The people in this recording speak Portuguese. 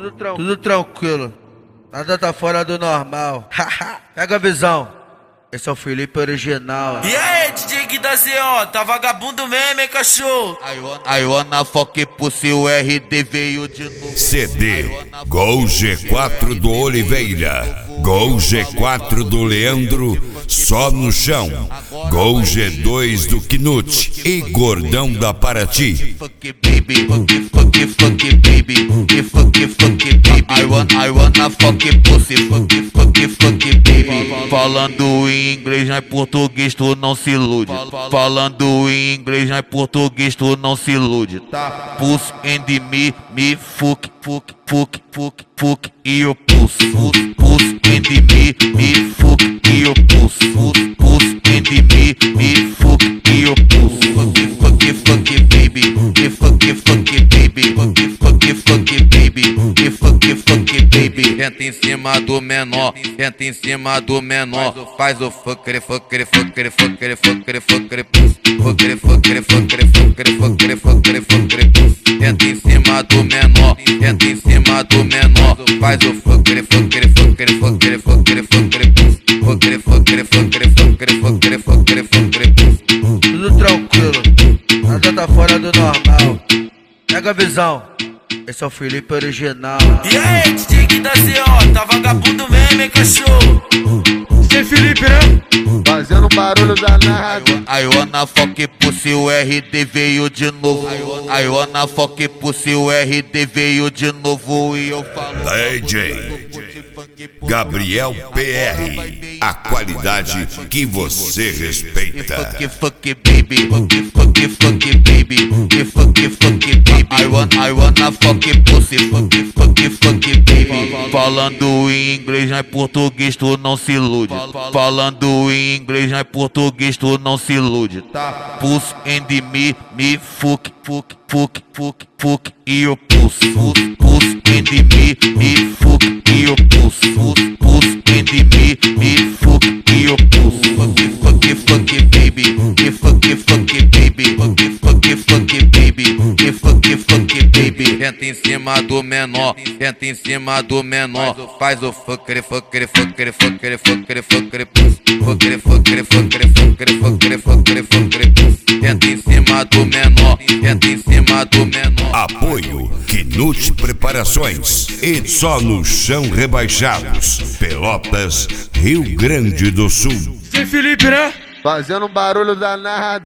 Tudo tranquilo. Nada tá fora do normal. Pega a visão. Esse é o Felipe original. E aí, DJ Gui da ZO, tá vagabundo mesmo, hein, cachorro? I wanna fuck pussy, o RD veio de novo. CD Gol G4 do Oliveira, Gol G4 do Leandro, Só no Chão, Gol G2 do Knut e Gordão da Paraty. Fuck baby, fuck baby, fuck baby. I wanna fuck pussy, fuck baby. Falando em inglês, não é português, tu não se ilude. Falando em inglês, não é português, tu não se ilude, tá? Puss and me, fuck, e o puss and me, fuck, e o puss and me, fuck, e o puss. Fuck baby, fuck baby. Entra em cima do menor, faz o fucker, entra em cima do menor, faz o fucker, Tudo tranquilo. Nada tá fora do normal. Pega a visão. Esse é o Felipe original. E aí, DJ Gui da ZO, tá vagabundo mesmo, hein, cachorro? Sem Felipe, né? Fazendo barulho danado. I wanna fuck pussy, o RD veio de novo. I wanna fuck pussy, o RD veio de novo. E eu falo DJ Gabriel PR, a qualidade que você respeita. Fuck baby, fuck baby. I wanna fuck pussy, fuck baby. Falando em inglês, não é português, tu não se ilude. Falando em inglês, não é português, tu não se ilude, tá? Puss and me, fuck, e o puss and me, fuck, e o puss and me, fuck, e o puss. Fuck baby, fuck baby. Entra em cima do menor, faz o fucker, entra em cima do menor, Apoio Knut Preparações e Só no Chão Rebaixados, Pelotas, Rio Grande do Sul. Sem Felipe, né? Fazendo barulho danado.